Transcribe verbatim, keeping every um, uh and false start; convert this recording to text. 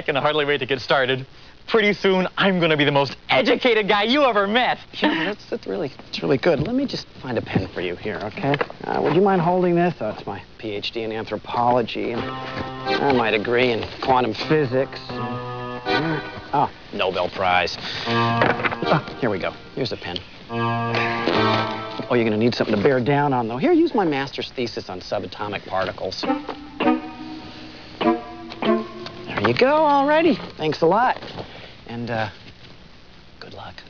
I can hardly wait to get started. Pretty soon, I'm going to be the most educated guy you ever met. Yeah, that's, that's really, that's really good. Let me just find a pen for you here, okay? Uh, would you mind holding this? Oh, it's my P H D in anthropology and uh, my degree in quantum physics. Oh, Nobel Prize. Oh, here we go. Here's a pen. Oh, you're going to need something to bear down on, though. Here, use my master's thesis on subatomic particles. There you go, all righty. Thanks a lot. And, uh,